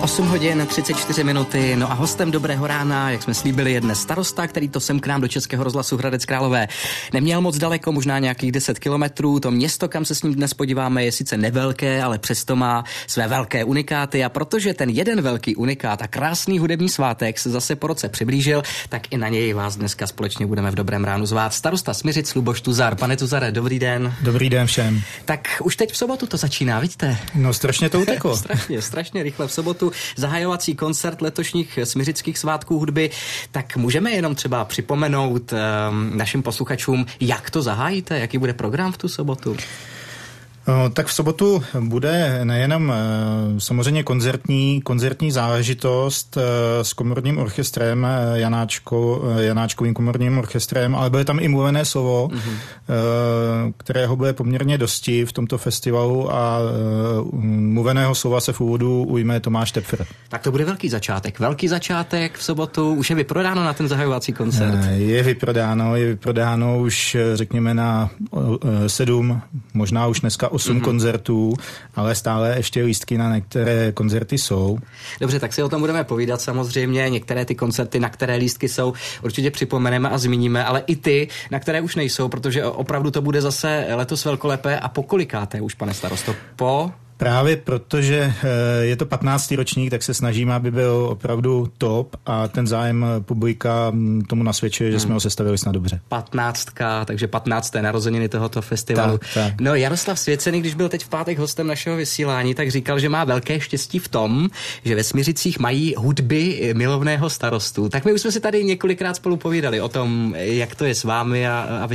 8 hodin 34 minuty, no a hostem Dobrého rána, jak jsme slíbili, je dnes starosta, který to sem k nám do Českého rozhlasu Hradec Králové neměl moc daleko, možná nějakých 10 kilometrů. To město, kam se s ním dnes podíváme, je sice nevelké, ale přesto má své velké unikáty, a protože ten jeden velký unikát a krásný hudební svátek se zase po roce přiblížil, tak i na něj vás dneska společně budeme v Dobrém ránu zvát. Starosta Smiřic Luboš Tuzar. Pane Tuzare, dobrý den. Dobrý den všem. Tak už teď v sobotu to začíná, vidíte? No strašně to uteklo. strašně rychle v sobotu. Zahajovací koncert letošních smiřických svátků hudby. Tak můžeme jenom třeba připomenout našim posluchačům, jak to zahájíte, jaký bude program v tu sobotu? Tak v sobotu bude nejenom samozřejmě koncertní záležitost s komorním orchestrem, Janáčkovým komorním orchestrem, ale bude tam i mluvené slovo, kterého bude poměrně dosti v tomto festivalu, a mluveného slova se v úvodu ujme Tomáš Tepfr. Tak to bude velký začátek v sobotu. Už je vyprodáno na ten zahajovací koncert? Je vyprodáno už řekněme na 7, možná už dneska 8 koncertů, ale stále ještě lístky na některé koncerty jsou. Dobře, tak si o tom budeme povídat samozřejmě. Některé ty koncerty, na které lístky jsou, určitě připomeneme a zmíníme, ale i ty, na které už nejsou, protože opravdu to bude zase letos velkolepé. A po kolikáté už, pane starosto? Právě protože je to 15. ročník, tak se snažíme, aby byl opravdu top, a ten zájem publika tomu nasvědčuje, že jsme ho sestavili snad dobře. 15, takže 15. narozeniny tohoto festivalu. Tak. No, Jaroslav Svěcený, když byl teď v pátek hostem našeho vysílání, tak říkal, že má velké štěstí v tom, že ve Smiřicích mají hudby milovného starostu. Tak my už jsme si tady několikrát spolu povídali o tom, jak to je s vámi a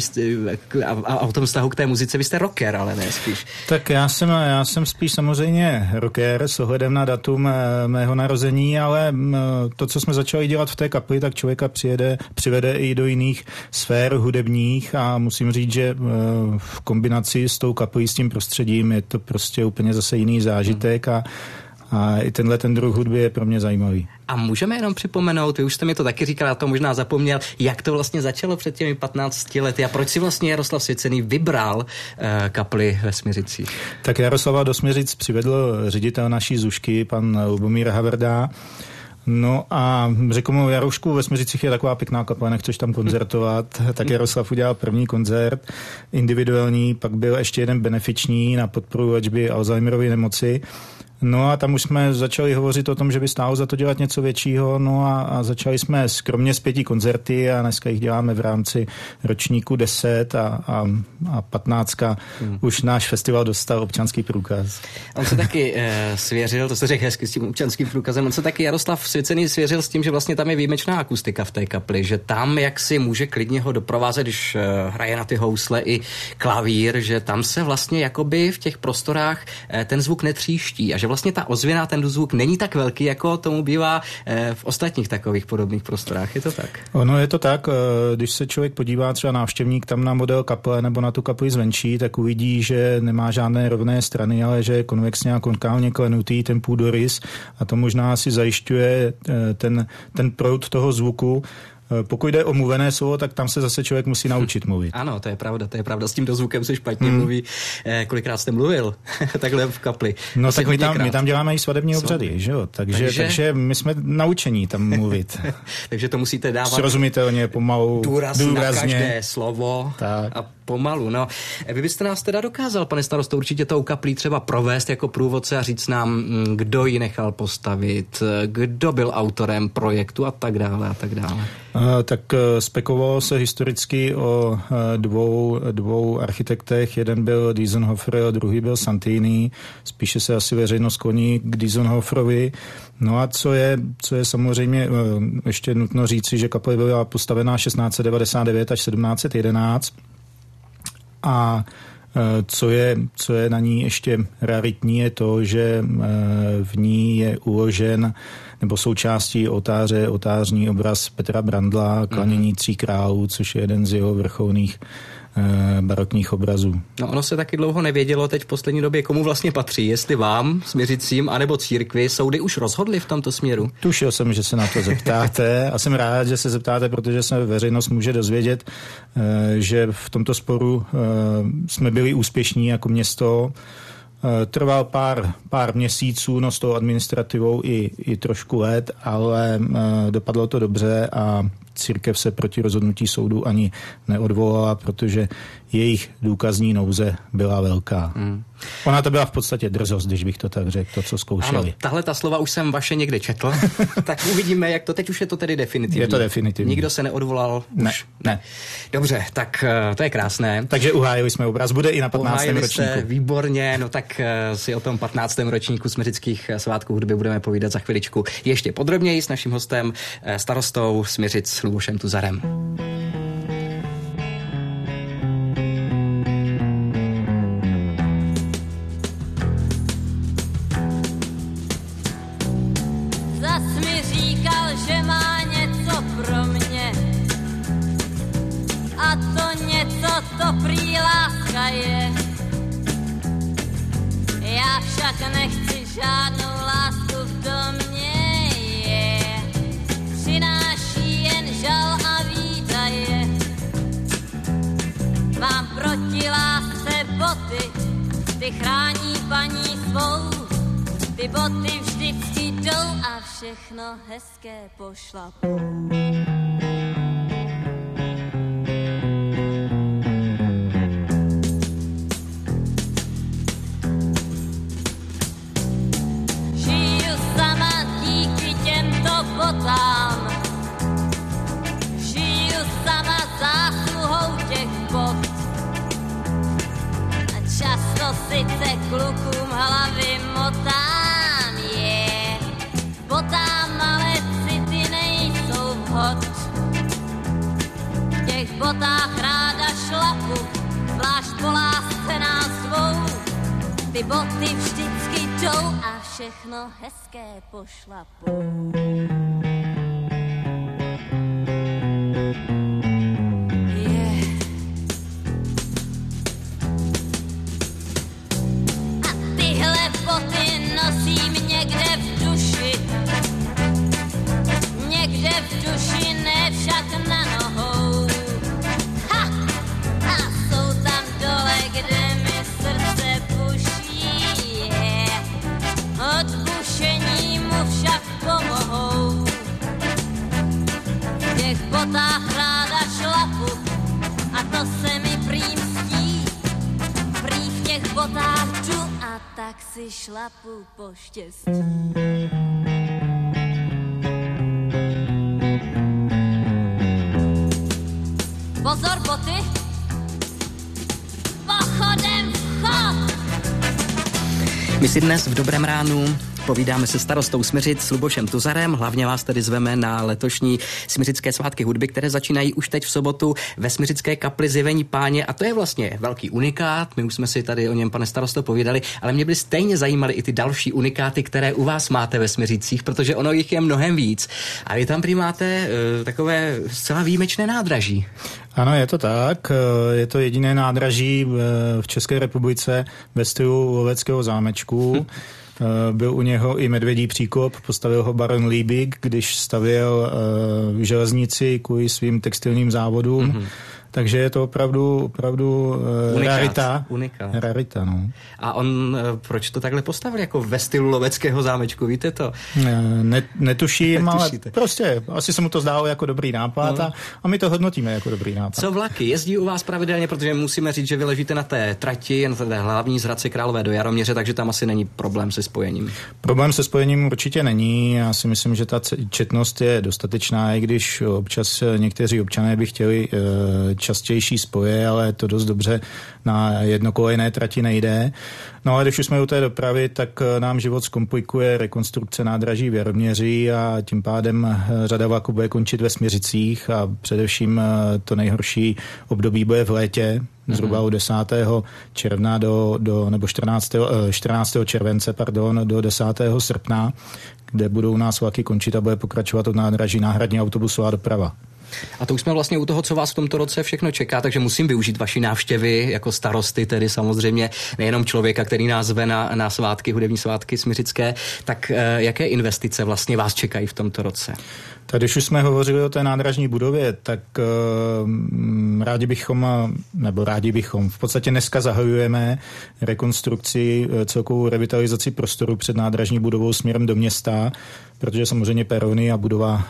o tom vztahu k té muzice. Vy jste rocker, ale ne spíš. Tak já jsem spíš samozřejmě rocker s ohledem na datum mého narození, ale to, co jsme začali dělat v té kapli, tak člověka přivede i do jiných sfér hudebních, a musím říct, že v kombinaci s tou kaplí, s tím prostředím, je to prostě úplně zase jiný zážitek, a i ten druh hudby je pro mě zajímavý. A můžeme jenom připomenout, vy už jste mi to taky říkal, já to možná zapomněl, jak to vlastně začalo před těmi 15 lety a proč si vlastně Jaroslav Svěcený vybral kapli ve Smiřicích? Tak Jaroslava do Smiřic přivedl ředitel naší Zušky, pan Lubomír Haverdá. No a řekl mu: Jaroušku, ve Smiřicích je taková pěkná kaple, nechceš tam koncertovat? Tak Jaroslav udělal první koncert individuální, pak byl ještě jeden benefiční na podporu léčby Alzheimerovy nemoci. No a tam už jsme začali hovořit o tom, že by stálo za to dělat něco většího, no a začali jsme skromně s 5 koncerty, a dneska jich děláme v rámci ročníku 10 a 15. Už náš festival dostal občanský průkaz. On se taky svěřil, to se řekl hezky s tím občanským průkazem, on se taky Jaroslav Svěcený svěřil s tím, že vlastně tam je výjimečná akustika v té kapli, že tam jak si může klidně ho doprovázet, když hraje na ty housle i klavír, že tam se vlastně jakoby v těch prostorách ten zvuk netříští a že vlastně ta ozvěna, ten zvuk není tak velký, jako tomu bývá v ostatních takových podobných prostorách. Je to tak? Ono je to tak. Když se člověk podívá třeba návštěvník tam na model kaple nebo na tu kapli zvenčí, tak uvidí, že nemá žádné rovné strany, ale že je konvexně a konkávně klenutý ten půdorys, a to možná si zajišťuje ten proud toho zvuku. Pokud jde o mluvené slovo, tak tam se zase člověk musí naučit mluvit. Ano, to je pravda. S tím dozvukem se špatně mluví. Kolikrát jste mluvil takhle v kapli? No tak my tam děláme i svadební obřady, že jo? Takže my jsme naučení tam mluvit. Takže to musíte dávat srozumitelně, pomalu, důrazně. Na každé slovo. Tak. A pomalu, no. Vy byste nás teda dokázal, pane starosto, určitě tou kaplí třeba provést jako průvodce a říct nám, kdo ji nechal postavit, kdo byl autorem projektu a tak dále a tak dále. Tak spekulovalo se historicky o dvou architektech. Jeden byl Diessenhofer a druhý byl Santini. Spíše se asi veřejnost kloní k Diessenhoferovi. No a co je samozřejmě ještě nutno říci, že kaple byla postavená 1699 až 1711. A co je na ní ještě raritní, je to, že v ní je uložen nebo součástí oltáře oltářní obraz Petra Brandla, Klanění 3 králů, což je jeden z jeho vrcholných barokních obrazů. No ono se taky dlouho nevědělo teď v poslední době, komu vlastně patří, jestli vám, Smiřicím, anebo církvi. Soudy už rozhodly v tomto směru? Tušil jsem, že se na to zeptáte a jsem rád, že se zeptáte, protože se veřejnost může dozvědět, že v tomto sporu jsme byli úspěšní jako město. Trval pár měsíců, no s tou administrativou i trošku let, ale dopadlo to dobře a církev se proti rozhodnutí soudu ani neodvolala, protože jejich důkazní nouze byla velká. Ona to byla v podstatě drzost, když bych to tak řekl, to, co zkoušeli. Ano, tahle ta slova už jsem vaše někde četl, tak uvidíme, jak to teď už je to tedy definitivní. Je to definitivní. Nikdo se neodvolal? Ne. Dobře, tak to je krásné. Takže uhájili jsme obraz, bude i na 15. ročníku. Výborně, no tak si o tom 15. ročníku Smiřických svátků hudby budeme povídat za chviličku ještě podrobněji s naším hostem, starostou Smiřic Lubošem Tuzarem. To prý láska je. Já však nechci žádnou lásku v domě je. Přináší jen žal a výdaje. Mám proti lásce boty, ty chrání paní svou. Ty boty vždycky jdou a všechno hezké pošlapou. Botám. Žiju sama zásluhou těch bot. A často sice klukům hlavy motám, botám, ale city nejsou vhod. V těch botách ráda šlapu, zvlášť po lásce nás dvou. Ty boty vždycky jdou a všechno hezké pošlapou. Nosím někde v duši, ne však na nohou. Ha! A jsou tam dole, kde mi srdce buší. Od bušení mu však pomohou. V těch botách ráda šlapu a to se mi prý mstí. Prý v těch botách jdu a tak si šlapu po štěstí. Pozor, boty! Pochodem vchod! My si dnes v Dobrém ránu povídáme se starostou Smiřic s Lubošem Tuzarem. Hlavně vás tedy zveme na letošní Smiřické svátky hudby, které začínají už teď v sobotu ve Smiřické kapli Zjevení Páně. A to je vlastně velký unikát. My už jsme si tady o něm, pane starosto, povídali, ale mě by stejně zajímaly i ty další unikáty, které u vás máte ve Smiřicích, protože ono jich je mnohem víc. A vy tam prý máte takové zcela výjimečné nádraží. Ano, je to tak. Je to jediné nádraží v České republice ve stylu loveckého zámečku. Byl u něho i medvědí příkop, postavil ho baron Liebig, když stavěl železnici kvůli svým textilním závodům. Mm-hmm. Takže je to opravdu rarita. Rarita, no. A on proč to takhle postavil jako ve stylu loveckého zámečku, víte to? Netuším, ale prostě asi se mu to zdálo jako dobrý nápad a my to hodnotíme jako dobrý nápad. Co vlaky? Jezdí u vás pravidelně, protože musíme říct, že vy ležíte na té trati, na té hlavní z Hradce Králové do Jaroměře, takže tam asi není problém se spojením. Problém se spojením určitě není. Já si myslím, že ta četnost je dostatečná, i když občas někteří občané by chtěli častější spoje, ale to dost dobře na jednokolejné trati nejde. No a když už jsme u té dopravy, tak nám život zkomplikuje rekonstrukce nádraží v Jaroměři a tím pádem řada vlaků bude končit ve Smiřicích a především to nejhorší období bude v létě, zhruba od 10. června nebo 14. července, do 10. srpna, kde budou nás vlaky končit a bude pokračovat od nádraží náhradní autobusová doprava. A to už jsme vlastně u toho, co vás v tomto roce všechno čeká, takže musím využít vaši návštěvy jako starosty, tedy samozřejmě nejenom člověka, který nás zve na svátky, hudební svátky smířické. Tak jaké investice vlastně vás čekají v tomto roce? Tak když už jsme hovořili o té nádražní budově, tak rádi bychom, v podstatě dneska zahajujeme rekonstrukci, celkovou revitalizaci prostoru před nádražní budovou směrem do města, protože samozřejmě perony a budova,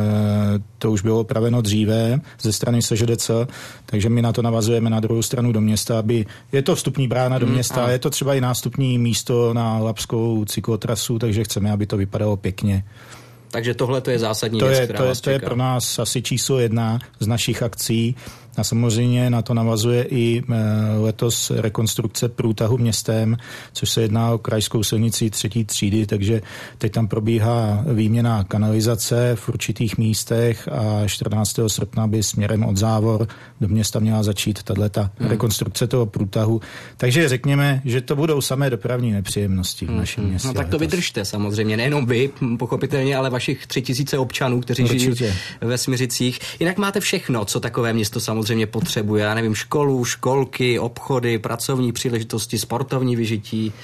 to už bylo opraveno dříve ze strany SŽDC, takže my na to navazujeme na druhou stranu do města, je to vstupní brána do města, je to třeba i nástupní místo na Labskou cyklotrasu, takže chceme, aby to vypadalo pěkně. Takže tohle to je zásadní věc, která vás čeká. To je pro nás asi číslo 1 z našich akcí. A samozřejmě na to navazuje i letos rekonstrukce průtahu městem, což se jedná o krajskou silnici 3. třídy, takže teď tam probíhá výměna kanalizace v určitých místech a 14. srpna by směrem od Závor do města měla začít tato rekonstrukce toho průtahu. Takže řekněme, že to budou samé dopravní nepříjemnosti v našem městě. No tak to vydržte samozřejmě, nejenom vy, pochopitelně, ale vašich 3000 občanů, kteří žijí ve Smiřicích. Jinak máte všechno, co takové město samozřejmě potřebuje. Já nevím, školu, školky, obchody, pracovní příležitosti, sportovní vyžití.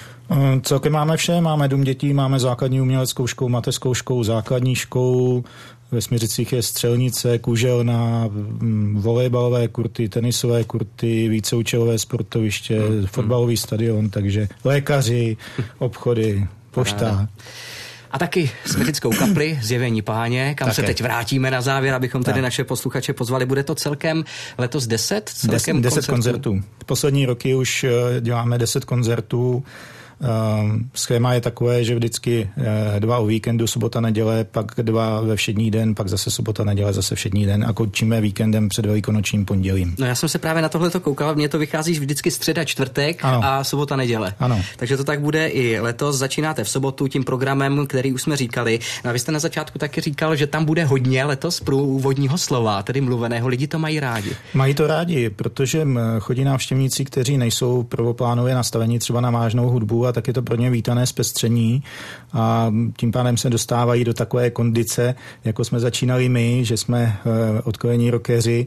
Celkem máme vše. Máme dům dětí, máme základní uměleckou školu, mateřskou školu, základní školu. Ve Smiřicích je střelnice, kuželna, volejbalové kurty, tenisové kurty, víceúčelové sportoviště, fotbalový stadion, takže lékaři, obchody, pošta. A taky Smiřickou kapli, Zjevení Páně, kam se teď vrátíme na závěr, abychom tedy naše posluchače pozvali. Bude to celkem letos 10 koncertů. Poslední roky už děláme 10 koncertů. Schéma je takové, že vždycky 2 o víkendu, sobota, neděle, pak 2 ve všední den, pak zase sobota, neděle, zase všední den a končíme víkendem před velikonočním pondělím. No já jsem se právě na tohleto koukal, mně to vychází vždycky středa, čtvrtek a sobota, neděle. Ano. Takže to tak bude i letos. Začínáte v sobotu tím programem, který už jsme říkali. No a vy jste na začátku taky říkal, že tam bude hodně letos průvodního slova, tedy mluveného. Lidi to mají rádi. Mají to rádi, protože chodí návštěvníci, kteří nejsou prvoplánově nastavení třeba na vážnou hudbu, tak je to pro ně vítané zpestření a tím pádem se dostávají do takové kondice, jako jsme začínali my, že jsme odkolení rockeři,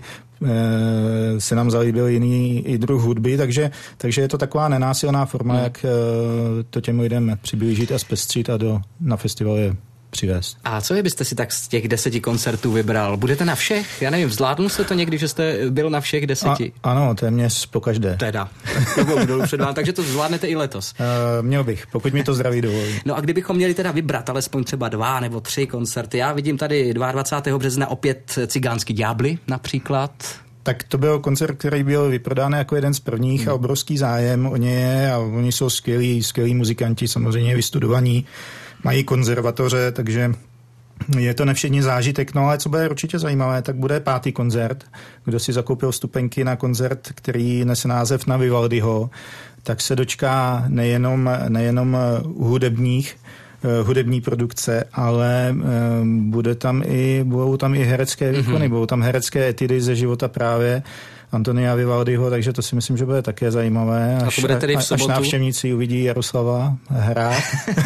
se nám zalíbil jiný i druh hudby, takže je to taková nenásilná forma, jak to těm lidem přiblížit a zpestřit a na festival je přivést. A co byste si tak z těch 10 koncertů vybral? Budete na všech? Já nevím, zvládnul jste to někdy, že jste byl na všech 10? Ano, téměř pokaždé. Teda. Takže to zvládnete i letos. Měl bych, pokud mi to zdraví dovolí. No a kdybychom měli teda vybrat alespoň třeba 2 nebo 3 koncerty. Já vidím tady 22. března opět Cigánský ďábly například. Tak to byl koncert, který byl vyprodán jako jeden z prvních a obrovský zájem o ně a oni jsou skvělí muzikanti, samozřejmě vystudovaní, mají konzervatoře, takže je to nevšední zážitek. No ale co bude určitě zajímavé, tak bude 5. koncert. Kdo si zakoupil vstupenky na koncert, který nese název Na Vivaldiho, tak se dočká nejenom hudební produkce, ale budou tam i herecké výkony, budou tam herecké etidy ze života právě Antonia Vivaldiho, takže to si myslím, že bude také zajímavé, až návštěvníci uvidí Jaroslava hrát.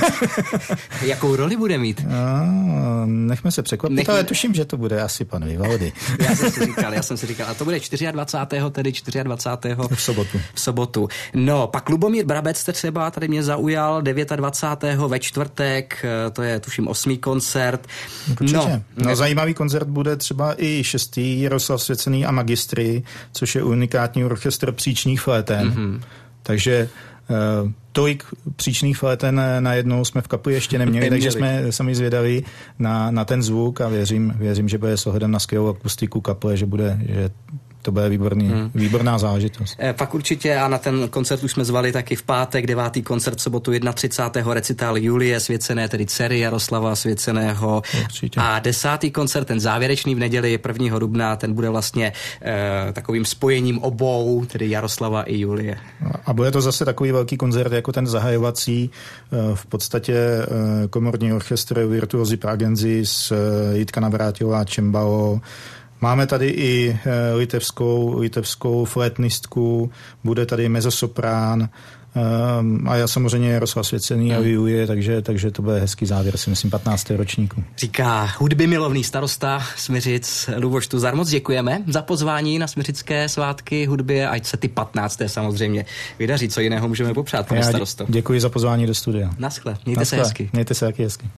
Jakou roli bude mít? Nechme se překvapit, ale tuším, že to bude asi pan Vivaldi. Já jsem si říkal, a to bude 24. v sobotu. No, pak Lubomír Brabec třeba tady mě zaujal 29. ve čtvrtek, to je tuším 8. koncert. No, zajímavý koncert bude třeba i 6. Jaroslav Svěcený a Magistry, což je unikátní orchestr příčných fléten. Takže tolik příčných fléten najednou jsme v kapli ještě neměli, takže jsme sami zvědaví na ten zvuk a věřím, že bude s ohledem na skvělou akustiku kaple, že to bude výborná záležitost. Pak určitě a na ten koncert už jsme zvali taky v pátek, 9. koncert, v sobotu 31. recitál Julie Svěcené, tedy dcery Jaroslava Svěceného. Určitě. A 10. koncert, ten závěrečný v neděli 1. dubna, ten bude vlastně takovým spojením obou, tedy Jaroslava i Julie. A bude to zase takový velký koncert jako ten zahajovací, v podstatě komorní orchestr Virtuosi Pragensis, Jitka Navrátilová cembalo. Máme tady i litevskou flétnistku, bude tady mezzosoprán A já samozřejmě Jaroslav Svěcený a Juje, takže to bude hezký závěr, si myslím, 15. ročníku. Říká hudby milovný starosta Smiřic Luboš Tuzar. Moc děkujeme za pozvání na Smiřické svátky hudby, ať se ty 15. samozřejmě vydaří. Co jiného můžeme popřát, pane starosto. Děkuji za pozvání do studia. Naschle, mějte se hezky. Mějte se taky hezky.